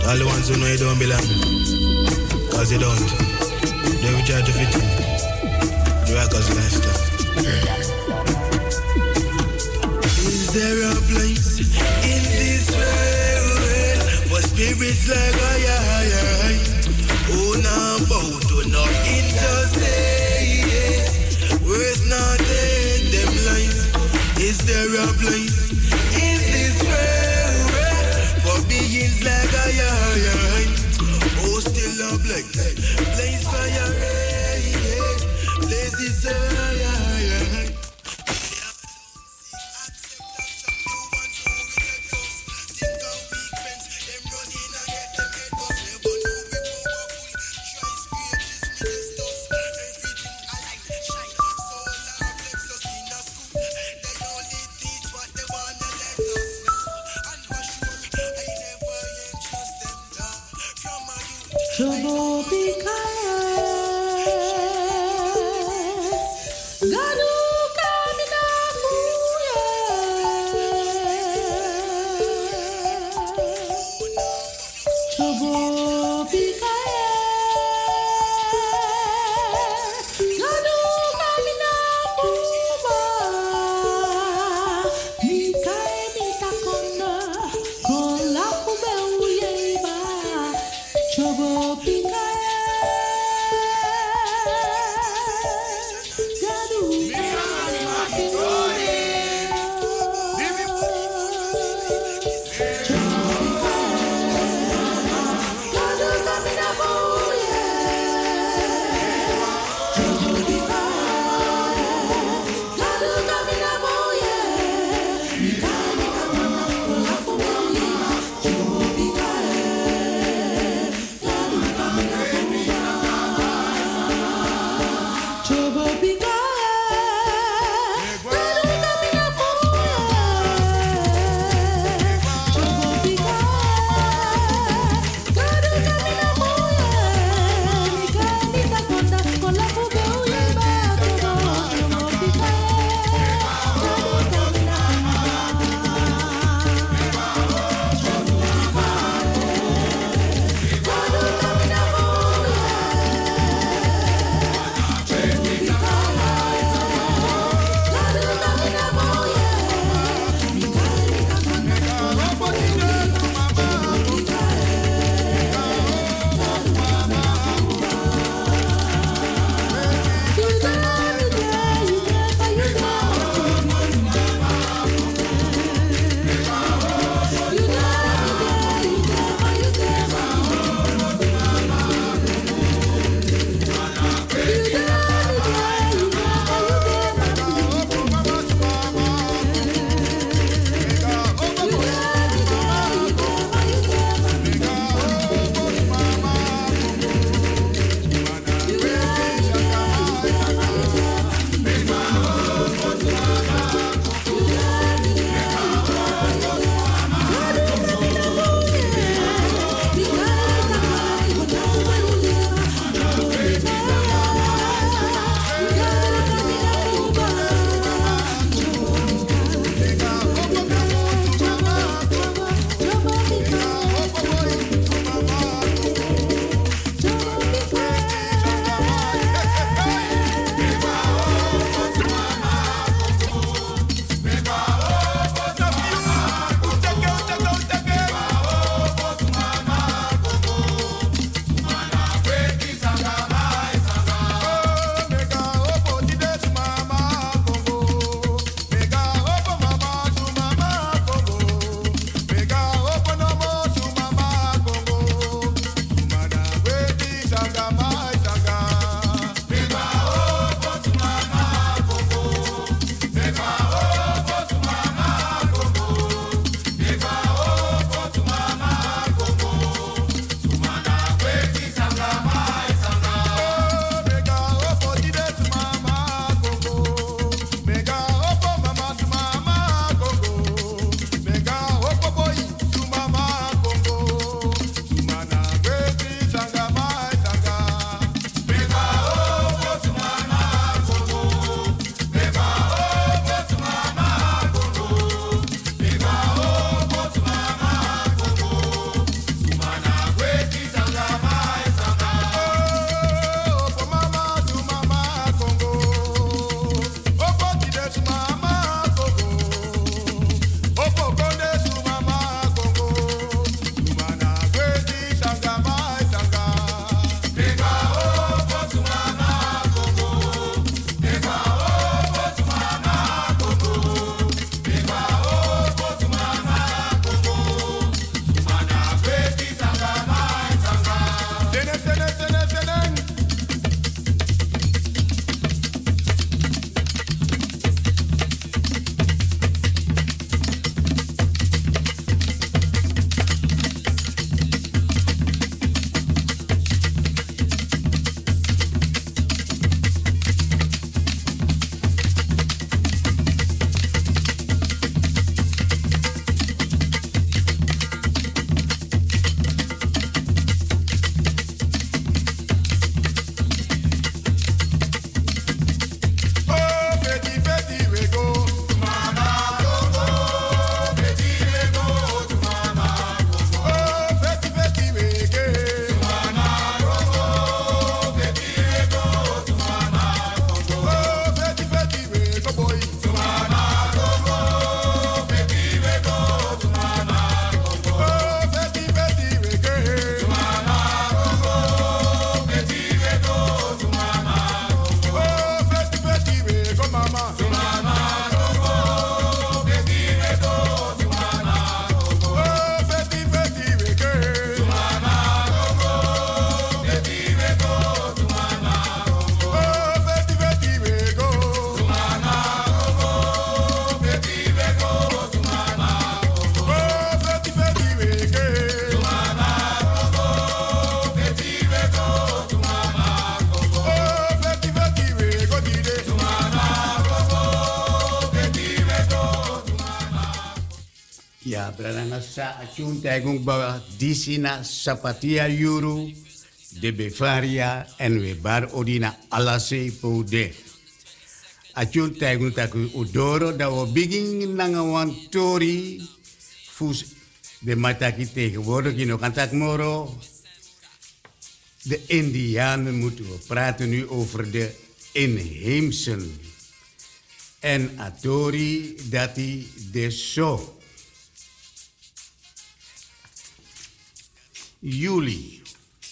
All the ones who know you don't belong, cause you don't. They will try to fit in. The rockers lifestyle. Is there a place in this world for spirits like I? Who now bow to no injustice? Worth not take them lives. Is there a place in this world for beings like I? Oh, still a blaze, blaze fire, blaze is I. Brana sa achun taigung ba disina sapatia yuru de befaria en we bar odina alase pode. Achun taigung taku udoro da wo biging nanga wan tori fus de mataki tegenwoordig in kantak moro. De Indianen moeten we praten nu over de inheemsen. En Atori Dati de So. Juli.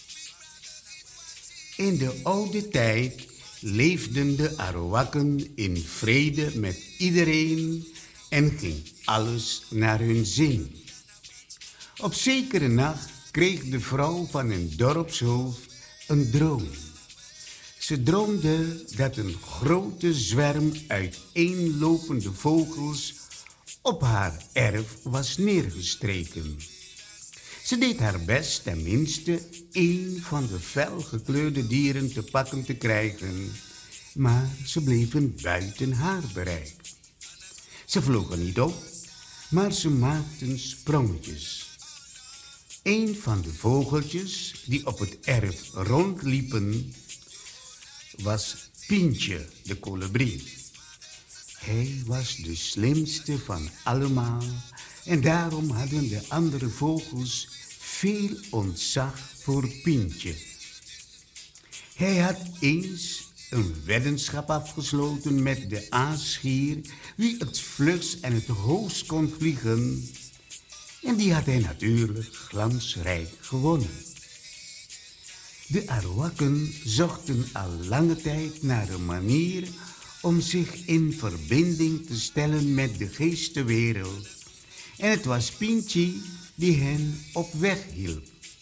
In de oude tijd leefden de Arawakken in vrede met iedereen en ging alles naar hun zin. Op zekere nacht kreeg de vrouw van een dorpshoofd een droom. Ze droomde dat een grote zwerm uiteenlopende vogels op haar erf was neergestreken. Ze deed haar best tenminste één van de felgekleurde dieren te pakken te krijgen, maar ze bleven buiten haar bereik. Ze vlogen niet op, maar ze maakten sprongetjes. Een van de vogeltjes die op het erf rondliepen was Pientje de kolibrie. Hij was de slimste van allemaal en daarom hadden de andere vogels veel ontzag voor Pientje. Hij had eens een weddenschap afgesloten met de aasgier wie het vlugst en het hoogst kon vliegen. En die had hij natuurlijk glansrijk gewonnen. De Arawakken zochten al lange tijd naar een manier om zich in verbinding te stellen met de geestenwereld. En het was Pientje die hen op weg hielp.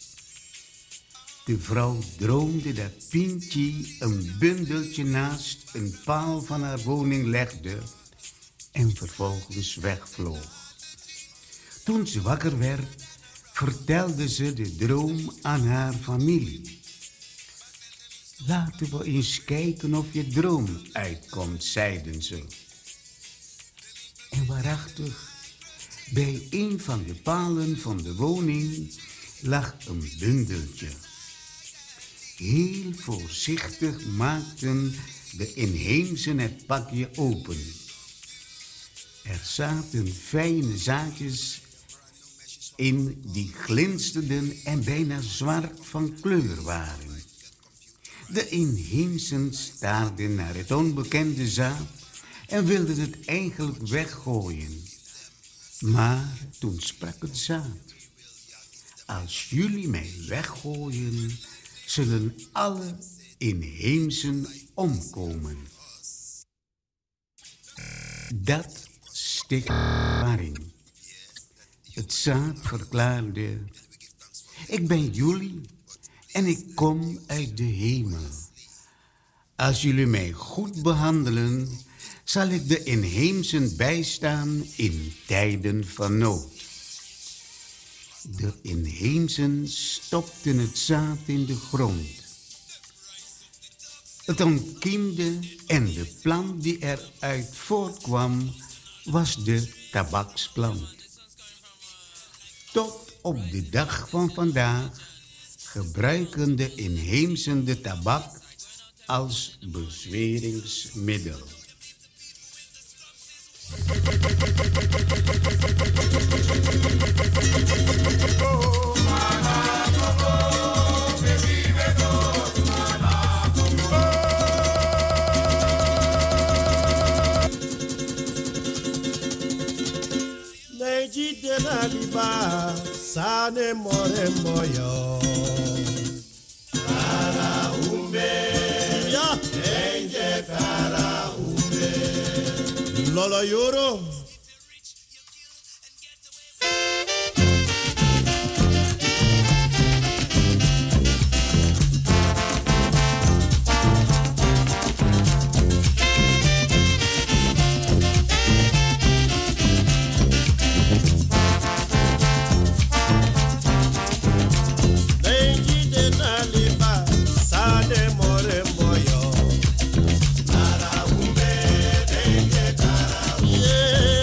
De vrouw droomde dat Pientje een bundeltje naast een paal van haar woning legde en vervolgens wegvloog. Toen ze wakker werd, vertelde ze de droom aan haar familie. Laten we eens kijken of je droom uitkomt, zeiden ze. En waarachtig, bij een van de palen van de woning lag een bundeltje. Heel voorzichtig maakten de inheemsen het pakje open. Er zaten fijne zaadjes in die glinsterden en bijna zwart van kleur waren. De inheemsen staarden naar het onbekende zaad en wilden het eigenlijk weggooien. Maar toen sprak het zaad. Als jullie mij weggooien, zullen alle inheemsen omkomen. Dat sticht waarin. Het zaad verklaarde: ik ben jullie en ik kom uit de hemel. Als jullie mij goed behandelen, zal ik de inheemsen bijstaan in tijden van nood. De inheemsen stopten het zaad in de grond. Het ontkiemde en de plant die eruit voortkwam was de tabaksplant. Tot op de dag van vandaag gebruiken de inheemsen de tabak als bezweringsmiddel. Nejide na liba sane more moyo. Kara umbe, ya, enje kara umbe. Lolo yoro. Yeah.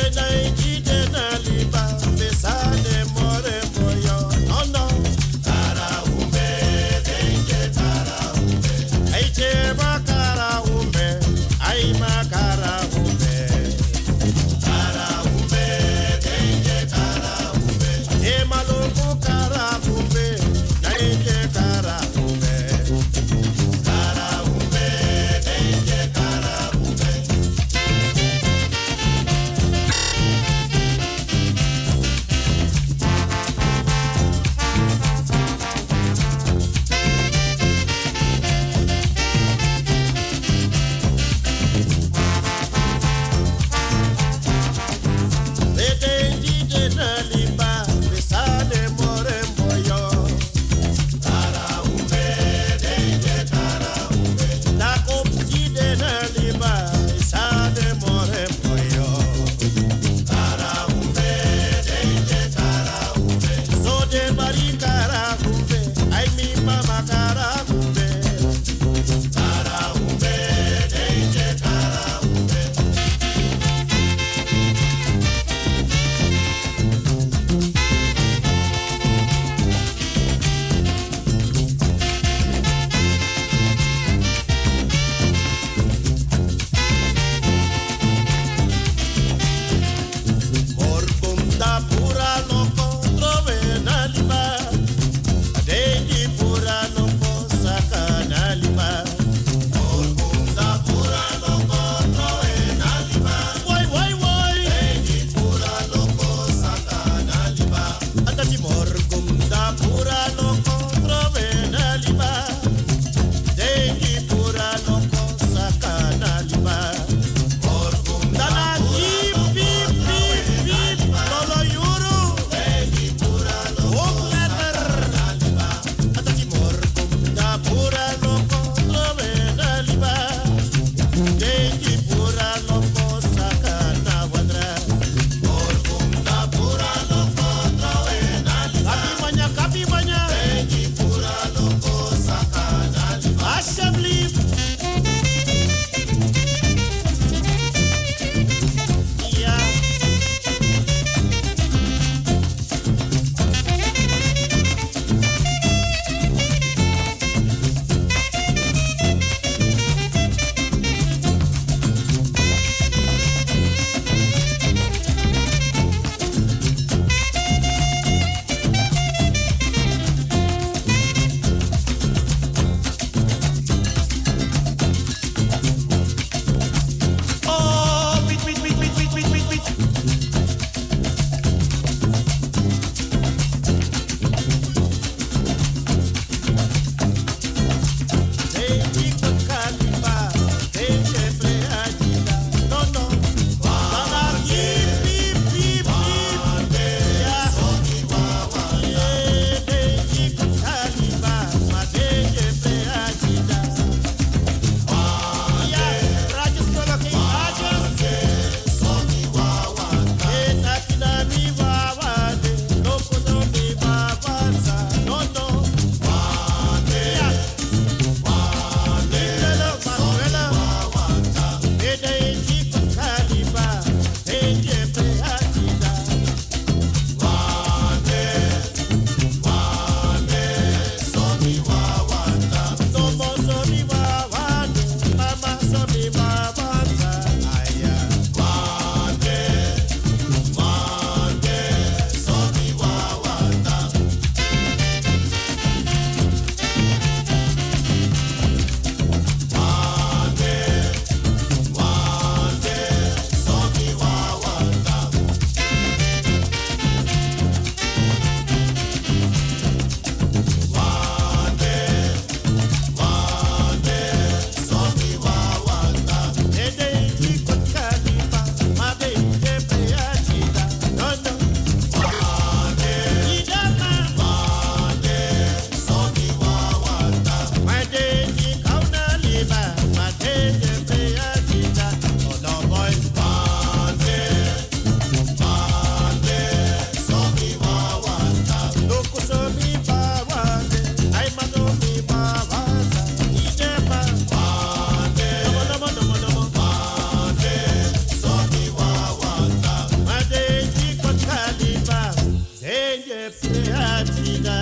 ye preatiga.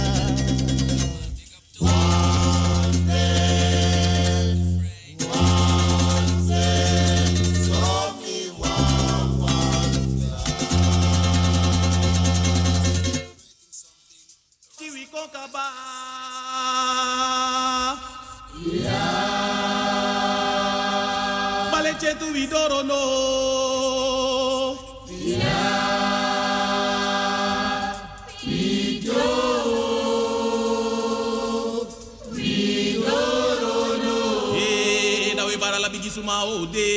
Baleche tu vidoro no. Para la bigi suma ode.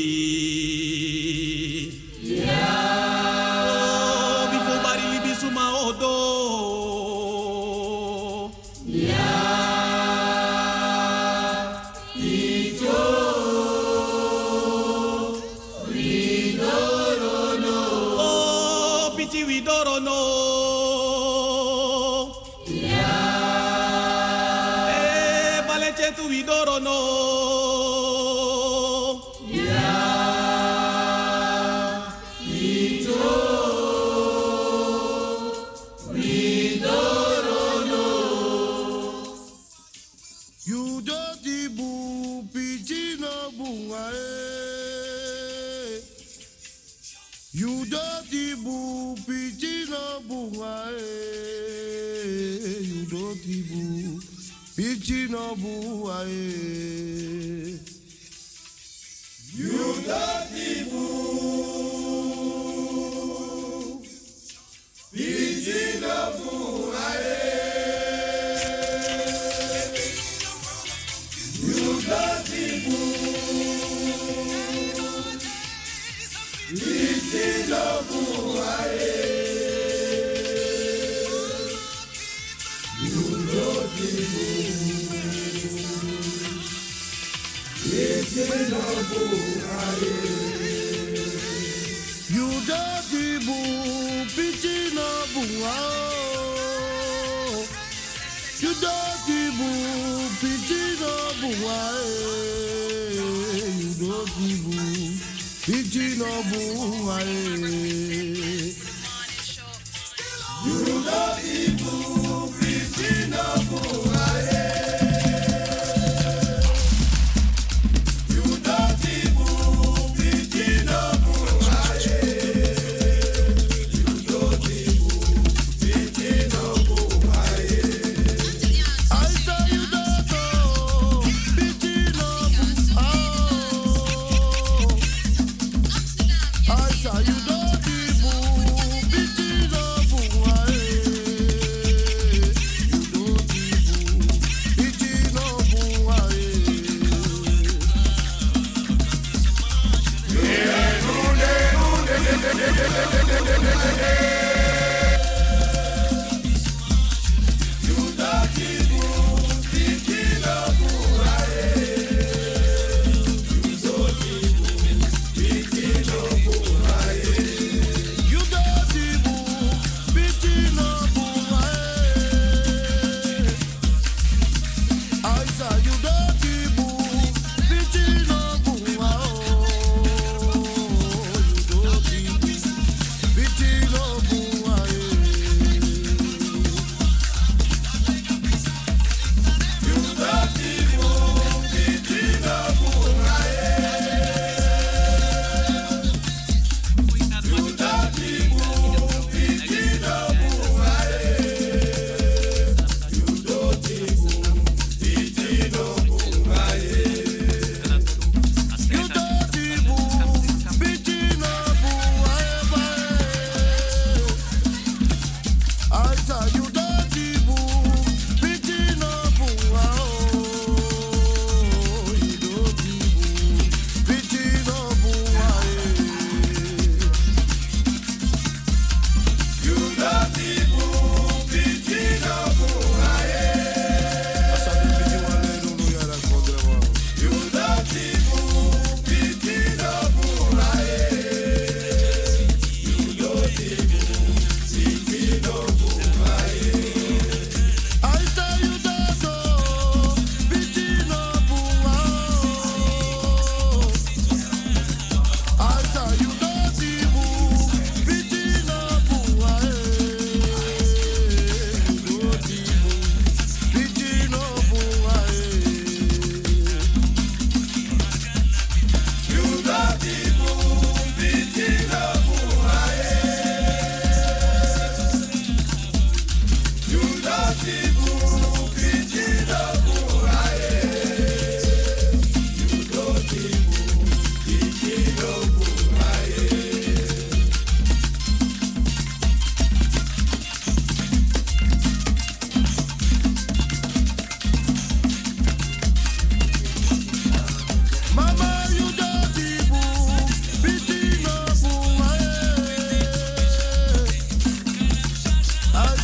Oh, before bari libi suma odo. Oh, piti widoro no. Eh, baleche tu widoro no.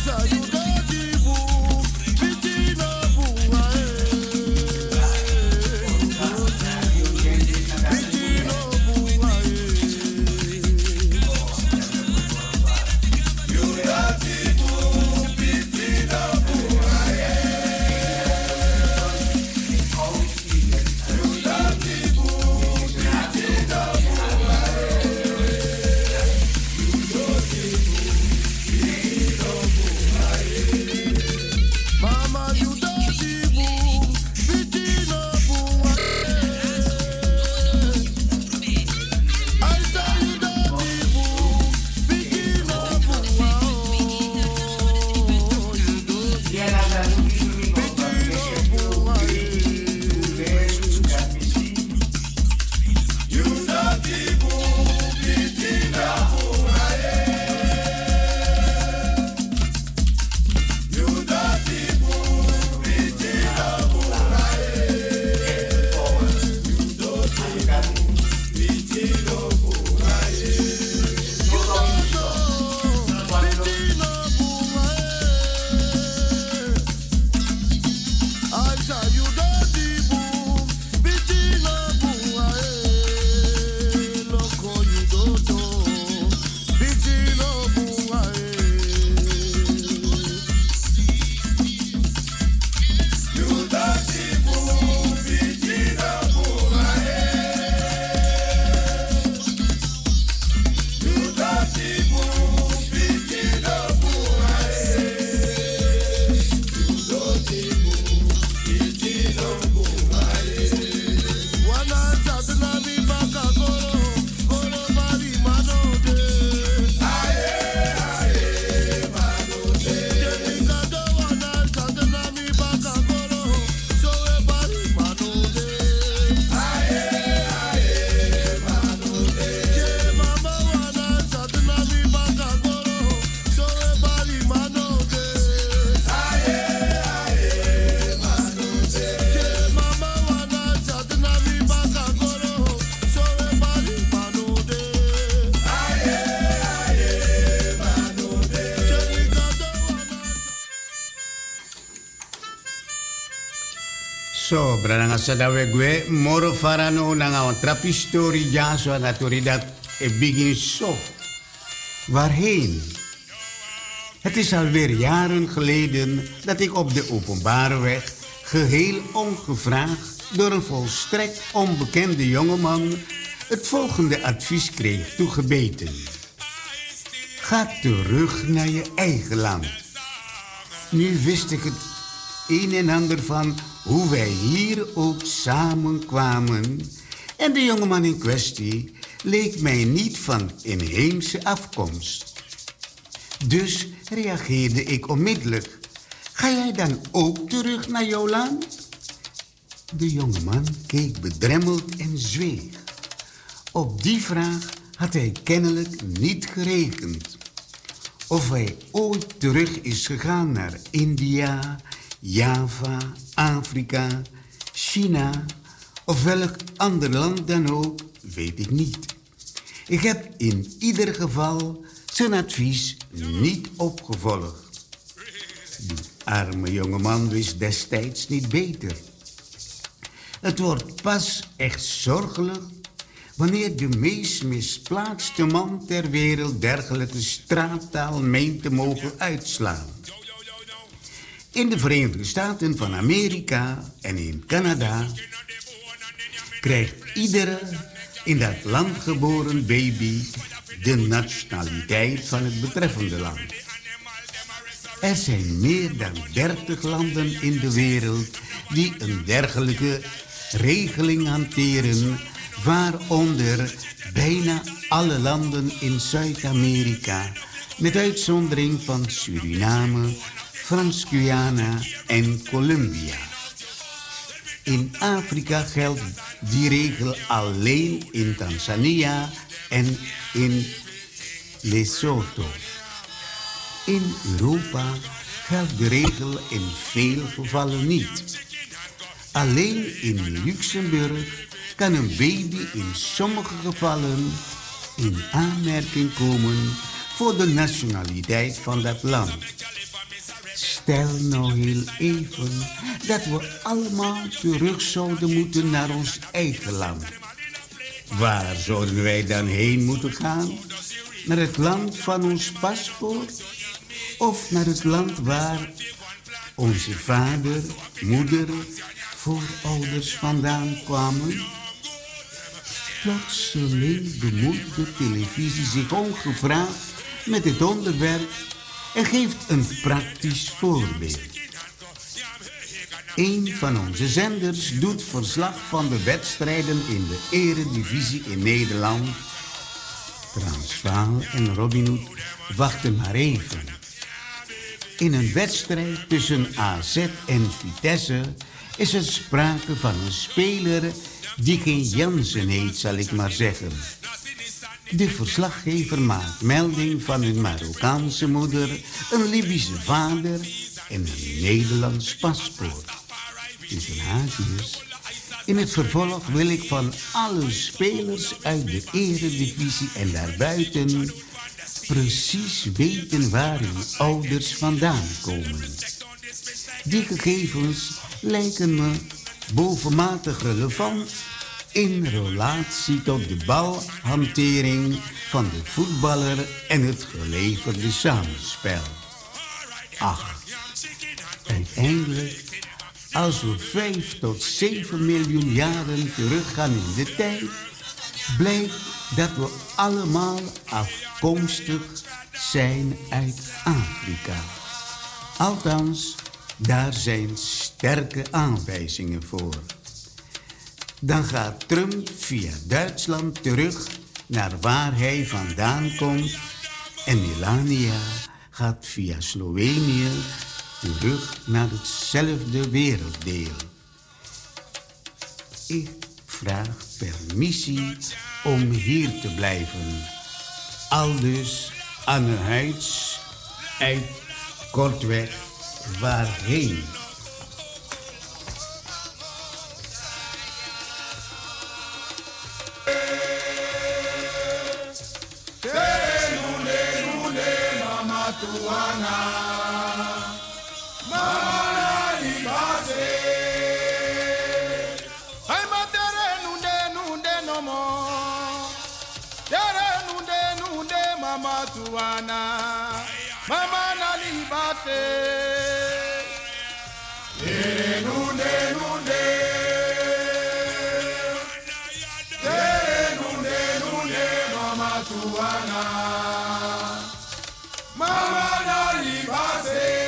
So, brananga sadawe gue moro farano nanga een trapistori jaso naturidad e begin so. Waarheen? Het is alweer jaren geleden dat ik op de openbare weg geheel ongevraagd door een volstrekt onbekende jongeman het volgende advies kreeg toegebeten. Ga terug naar je eigen land. Nu wist ik het een en ander van hoe wij hier ook samenkwamen. En de jongeman in kwestie leek mij niet van inheemse afkomst. Dus reageerde ik onmiddellijk. Ga jij dan ook terug naar jouw land? De jongeman keek bedremmeld en zweeg. Op die vraag had hij kennelijk niet gerekend. Of hij ooit terug is gegaan naar India, Java, Afrika, China of welk ander land dan ook, weet ik niet. Ik heb in ieder geval zijn advies niet opgevolgd. De arme jongeman wist destijds niet beter. Het wordt pas echt zorgelijk wanneer de meest misplaatste man ter wereld dergelijke straattaal meent te mogen uitslaan. In de Verenigde Staten van Amerika en in Canada krijgt iedere in dat land geboren baby de nationaliteit van het betreffende land. Er zijn meer dan 30 landen in de wereld die een dergelijke regeling hanteren, waaronder bijna alle landen in Zuid-Amerika, met uitzondering van Suriname, Frans-Guyana en Colombia. In Afrika geldt die regel alleen in Tanzania en in Lesotho. In Europa geldt de regel in veel gevallen niet. Alleen in Luxemburg kan een baby in sommige gevallen in aanmerking komen voor de nationaliteit van dat land. stel nou heel even dat we allemaal terug zouden moeten naar ons eigen land. Waar zouden wij dan heen moeten gaan? Naar het land van ons paspoort? Of naar het land waar onze vader, moeder, voorouders vandaan kwamen? Plotseling bemoeit de televisie zich ongevraagd met het onderwerp en geeft een praktisch voorbeeld. Een van onze zenders doet verslag van de wedstrijden in de Eredivisie in Nederland. Transvaal en Robin Hood wachten maar even. In een wedstrijd tussen AZ en Vitesse is er sprake van een speler die geen Jansen heet, zal ik maar zeggen. De verslaggever maakt melding van een Marokkaanse moeder, een Libische vader en een Nederlands paspoort. Tussen haakjes. In het vervolg wil ik van alle spelers uit de Eredivisie en daarbuiten precies weten waar hun ouders vandaan komen. Die gegevens lijken me bovenmatig relevant in relatie tot de balhantering van de voetballer en het geleverde samenspel. Ach, uiteindelijk, als we 5 tot 7 miljoen jaren teruggaan in de tijd, blijkt dat we allemaal afkomstig zijn uit Afrika. Althans, daar zijn sterke aanwijzingen voor. Dan gaat Trump via Duitsland terug naar waar hij vandaan komt en Melania gaat via Slovenië terug naar hetzelfde werelddeel. Ik vraag permissie om hier te blijven. Aldus Anne Huids uit Kortweg waarheen. Mama na libate, nunde nunde, nunde mama tuana, mama na libate.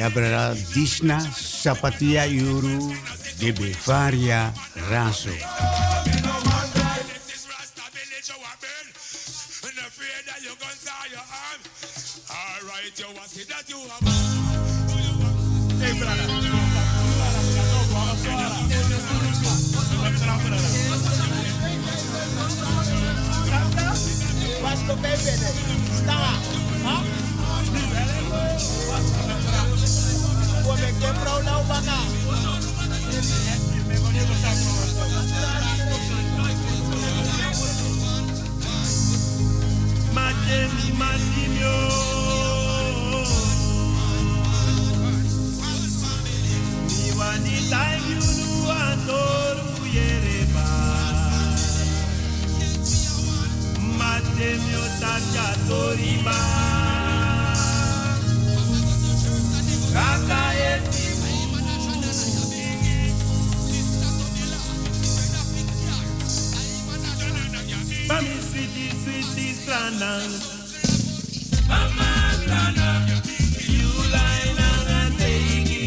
Nabra Disna Sapatia Yuru de Bevaria Raso. Hey, brother. Vasco Bebede, está, ha? Come que pra não banar. Matemi, Anytime you do Andoru Yereba Matemio Tacha Toriba Kaka Etimu Mami sweetie strana Mama strana You lie na teigi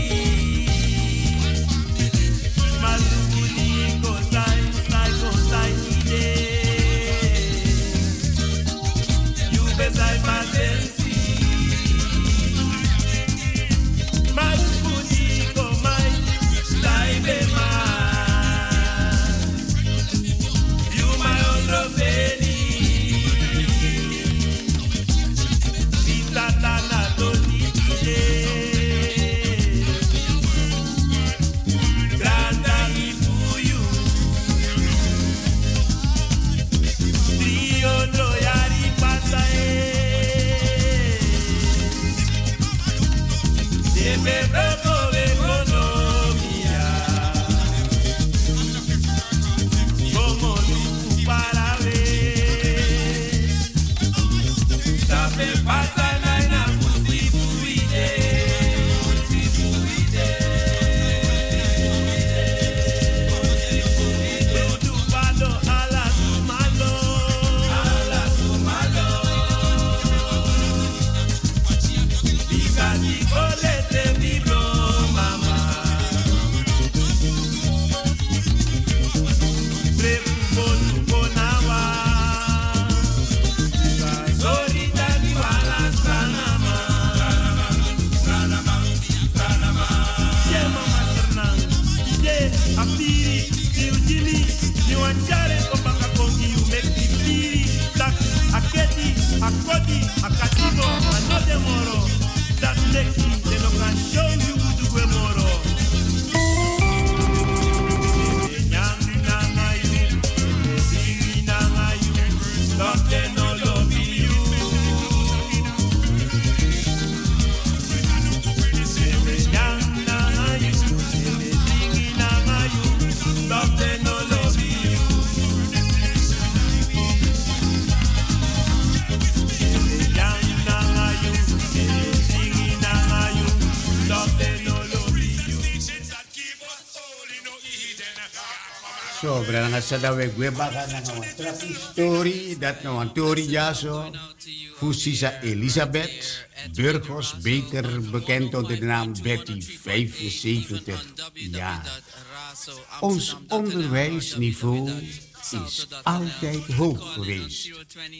So, berangkat sadawe gue bakal ngawan story dat ngawan tori jaso Fusisa Elisabeth Burgos, beter bekend onder de naam Betty, 75 jaar. Ons onderwijsniveau is altijd hoog geweest.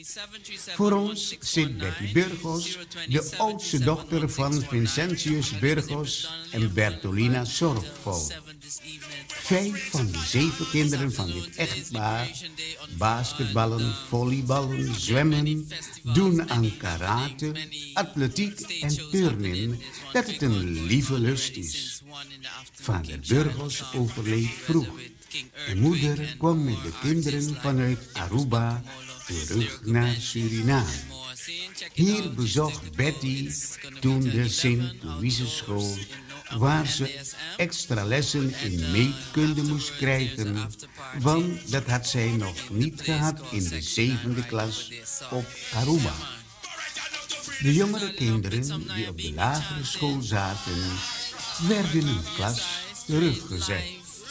Voor ons zit Betty Burgos, de oudste dochter van Vincentius Burgos en Bertolina Sorvo. 5 van de 7 kinderen van dit echtpaar basketballen, volleyballen, zwemmen, doen aan karate, atletiek en turnen, dat het een lieve lust is. Vader Burgos overleed vroeg. En moeder kwam met de kinderen vanuit Aruba terug naar Suriname. Hier bezocht Betty toen de Sint-Louise school, waar ze extra lessen in meetkunde moest krijgen, want dat had zij nog niet gehad in de 7e klas op Aruba. De jongere kinderen die op de lagere school zaten, werden in klas teruggezet.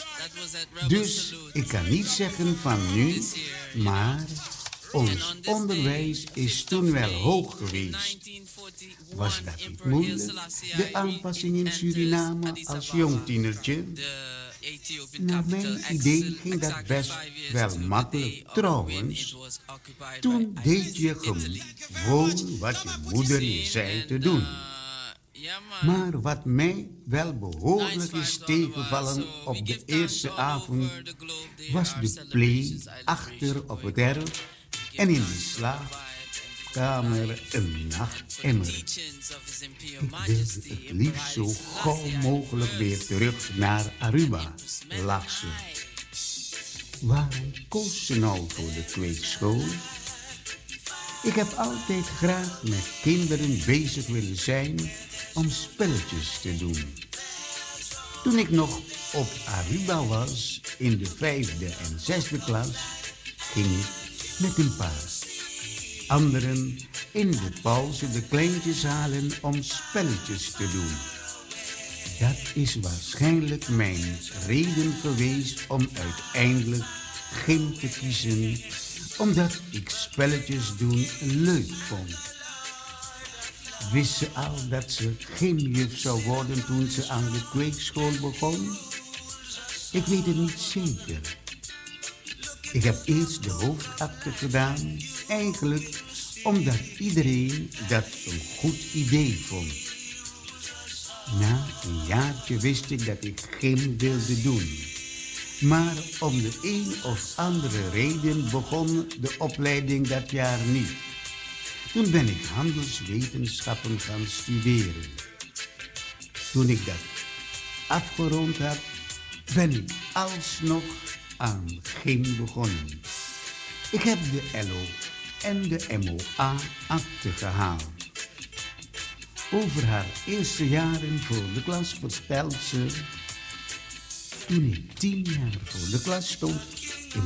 Dus ik kan niet zeggen van nu, maar ons onderwijs is toen wel hoog geweest. Was dat niet moeilijk, de aanpassing in Suriname als jong tienertje? Naar mijn idee ging dat best wel makkelijk. Trouwens, toen deed je gewoon wat je moeder je zei te doen. Maar wat mij wel behoorlijk is tegengevallen op de eerste avond, was de play achter op het erf en in de slaapkamer een nachtemmer. Ik wilde het liefst zo gauw mogelijk weer terug naar Aruba, lag ze. Waarom koos ze nou voor de kweekschool? Ik heb altijd graag met kinderen bezig willen zijn om spelletjes te doen. Toen ik nog op Aruba was, in de 5e en 6e klas, ging ik met een paar anderen in de pauze de kleintjes halen om spelletjes te doen. Dat is waarschijnlijk mijn reden geweest om uiteindelijk gym te kiezen, omdat ik spelletjes doen leuk vond. Wist ze al dat ze gymjuf zou worden toen ze aan de kweekschool begon? Ik weet het niet zeker. Ik heb eerst de hoofdakte gedaan, eigenlijk omdat iedereen dat een goed idee vond. Na een jaartje wist ik dat ik gym wilde doen. Maar om de een of andere reden begon de opleiding dat jaar niet. Toen ben ik handelswetenschappen gaan studeren. Toen ik dat afgerond had, ben ik alsnog aan gym begonnen. Ik heb de LO en de MOA-akte gehaald. Over haar eerste jaren voor de klas vertelt ze: toen ik 10 jaar voor de klas stond, in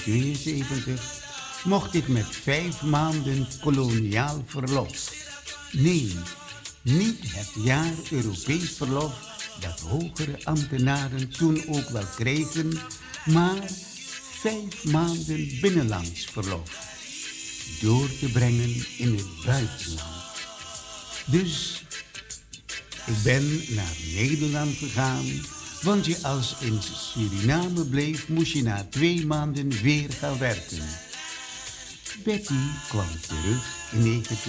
1972, mocht ik met 5 maanden koloniaal verlof. Nee, niet het jaar Europees verlof dat hogere ambtenaren toen ook wel kregen, maar 5 maanden binnenlands verlof. Door te brengen in het buitenland. Dus ik ben naar Nederland gegaan, want je als in Suriname bleef, moest je na 2 maanden weer gaan werken. Betty kwam terug in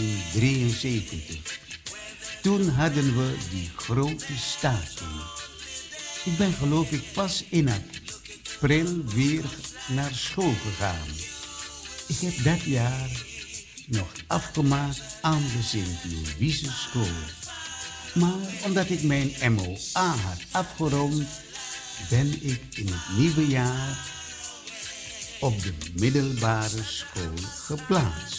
1973. Toen hadden we die grote staking. Ik ben geloof ik pas in april weer naar school gegaan. Ik heb dat jaar nog afgemaakt aan de Sint-Louise school. Maar omdat ik mijn MOA had afgerond, ben ik in het nieuwe jaar op de middelbare school geplaatst.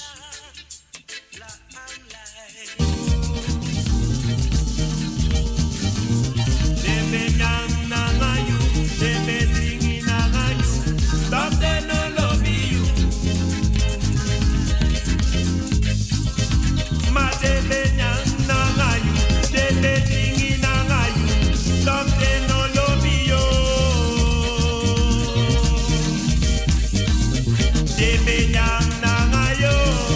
Yo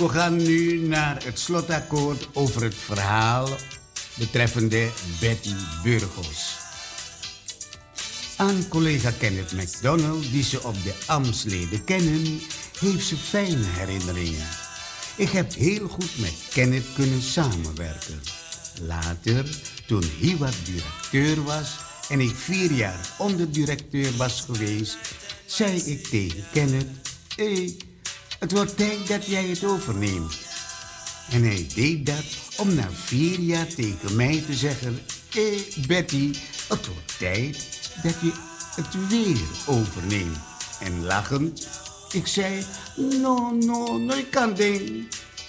We gaan nu naar het slotakkoord over het verhaal betreffende Betty Burgos. Aan collega Kenneth MacDonald, die ze op de Amsleden kennen, heeft ze fijne herinneringen. Ik heb heel goed met Kenneth kunnen samenwerken. Later, toen Hiwat directeur was en ik 4 jaar onderdirecteur was geweest, zei ik tegen Kenneth: het wordt tijd dat jij het overneemt. En hij deed dat om na 4 jaar tegen mij te zeggen: Betty, het wordt tijd dat je het weer overneemt. En lachend, ik zei: no, ik kan niet.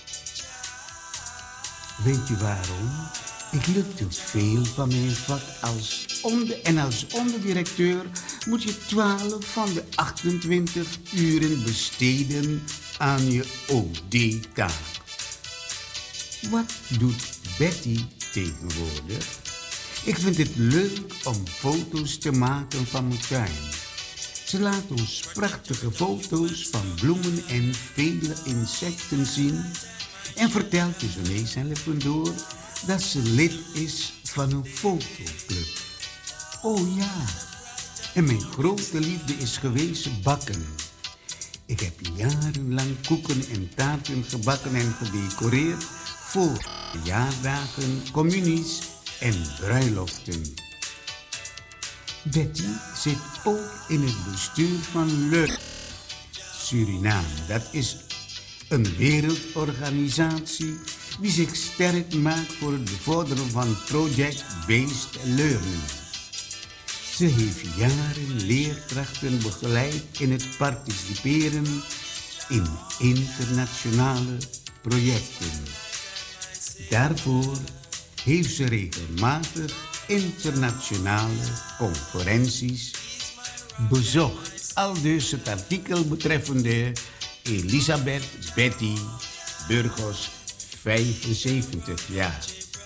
Weet je waarom? Ik lukt te veel van mijn vak als onderdirecteur moet je 12 van de 28 uren besteden aan je OD-taak. Wat doet Betty tegenwoordig? Ik vind het leuk om foto's te maken van mijn tuin. Ze laat ons prachtige foto's van bloemen en vele insecten zien en vertelt tussen neus en lippen door dat ze lid is van een fotoclub. Oh ja, en mijn grote liefde is geweest bakken. Ik heb jarenlang koeken en taarten gebakken en gedecoreerd voor verjaardagen, communies en bruiloften. Betty zit ook in het bestuur van LEUR Suriname. Dat is een wereldorganisatie die zich sterk maakt voor het bevorderen van project-based learning. Ze heeft jaren leerkrachten begeleid in het participeren in internationale projecten. Daarvoor heeft ze regelmatig internationale conferenties bezocht. Aldus het artikel betreffende Elisabeth Betty Burgos, 75 jaar.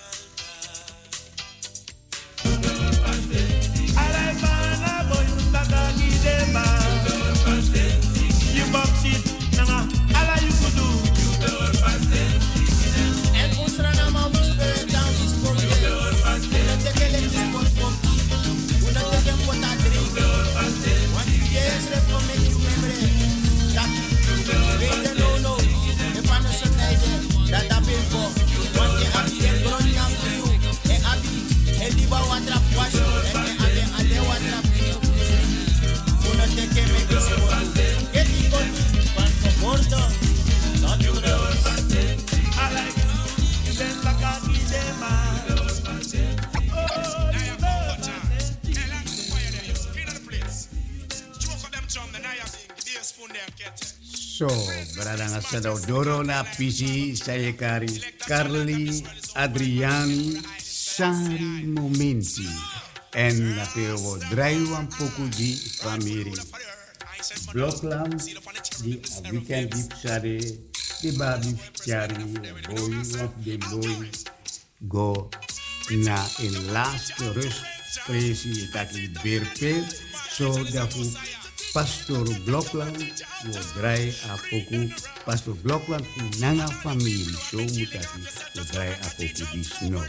Zo, bradanga Sadodoro na Pisi, Sayekari, Carly, Adriani, Sari Momenti. En natuurlijk Draiwan Poku di Famiri. Blokland, die weekend diep sade, die babi chari, boy of de boy, go na een laatste rustpresie, dat ik berpe, zo dat we Pastor Blokland, we draaien apoku. Pastor Blokland, nanga familie, zo moet dat we draaien apoku die snow.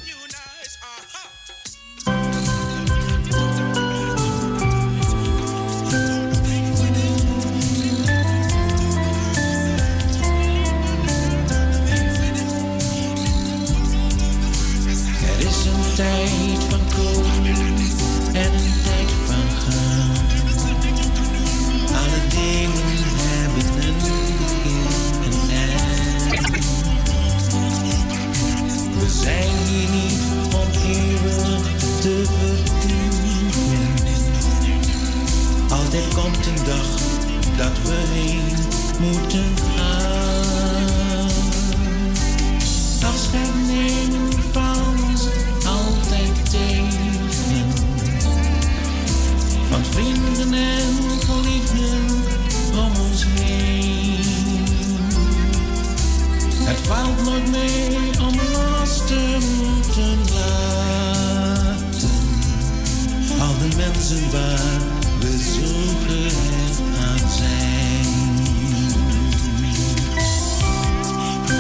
Er is een tijd van komen en een tijd van gaan. Alle dingen hebben een begin en eind. We zijn hier niet om eeuwig te vertoeven. Altijd komt een dag dat we heen moeten gaan. Afscheid nemen van ons altijd tegen. Van vrienden en geliefden om ons heen. Het valt nooit mee om los te moeten laten. Al de mensen waar we zo gehecht aan zijn.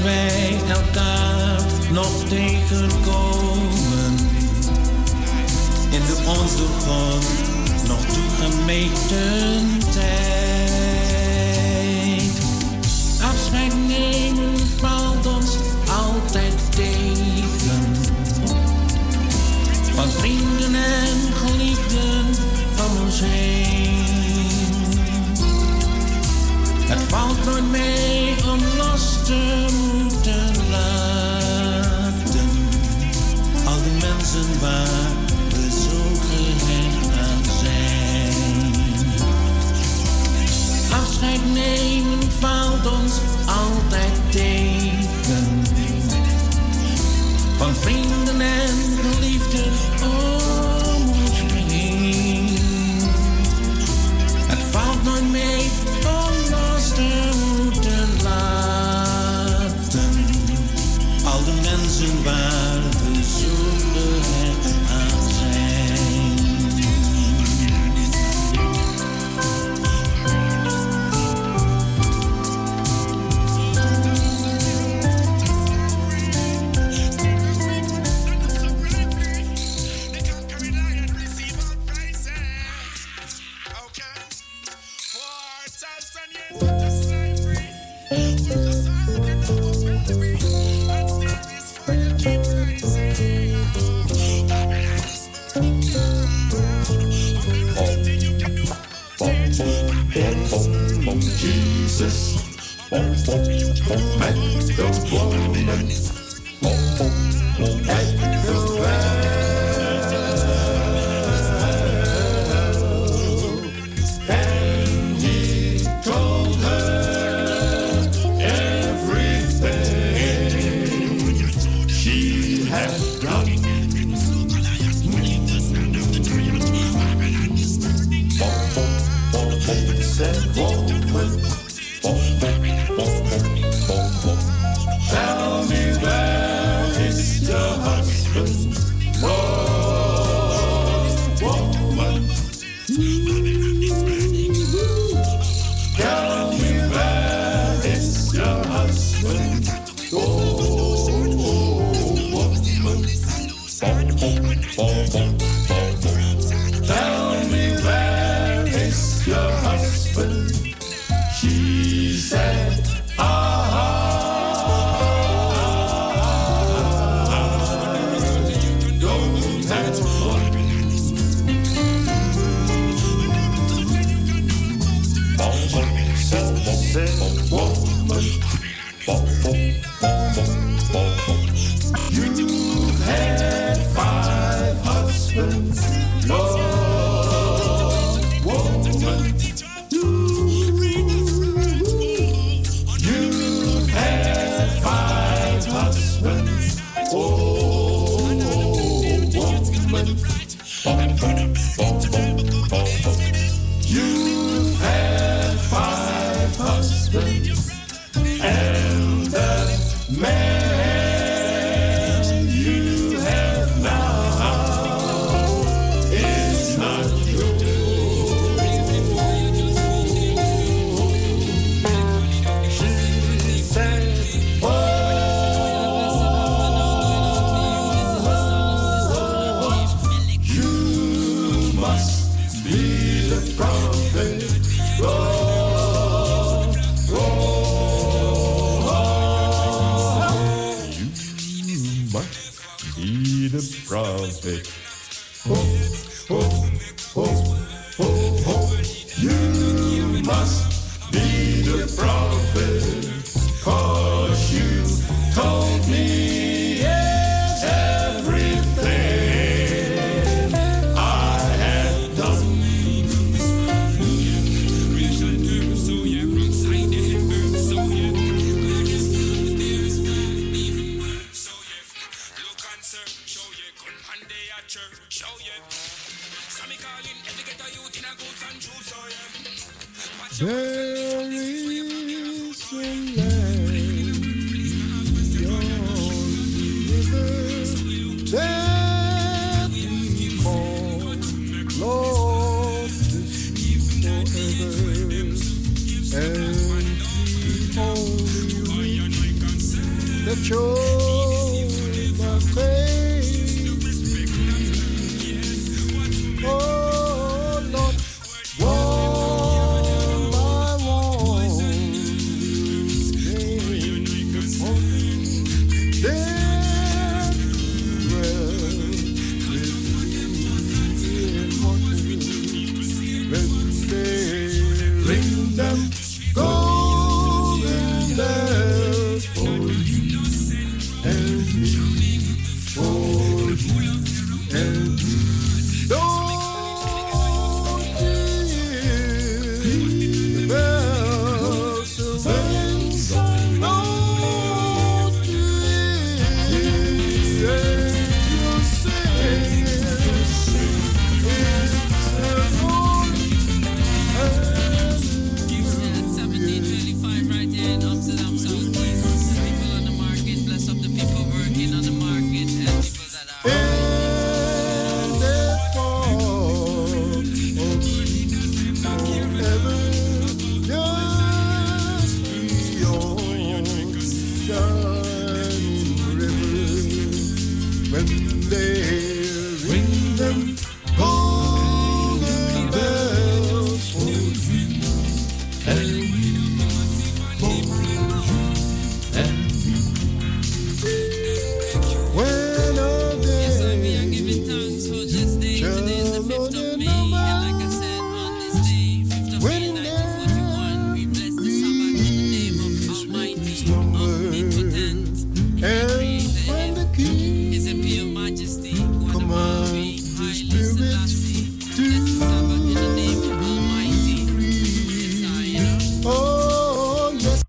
wij elkaar nog tegenkomen. In de ons door God nog toegemeten tijd. Afscheid nemen valt ons altijd tegen. Van vrienden en geliefden van ons heen. Het valt nooit mee om los te moeten laten. Al de mensen waar we zo gehecht aan zijn. Afscheid nemen valt ons altijd tegen. Van vrienden en geliefden om ons heen. Het valt nooit mee om los te moeten laten. Al de mensen waar we zo gehecht aan zijn. Jesus met the woman at the well, and he told her everything she had done. Said woman, tell me where is your husband? Oh, woman, tell me where is your husband? Oh, woman, tell me where is your husband? She said, don't have one. Said woman, you've had 5 husbands, Lord, woman. You've had 5 husbands, oh, woman. You've had 5 husbands, and the man you have now is not yours. She said, oh, you must be the prophet. Oh, be the prophet. Oh, oh, oh, oh, oh. You must be the prophet, 'cause you told me everything I had done. There is a land beyond the river that we call Lord to see forever, and the only way show my face. Oh Lord, one by one, there dwell with me when they ring them golden bells for you and me, for you and me. Don't give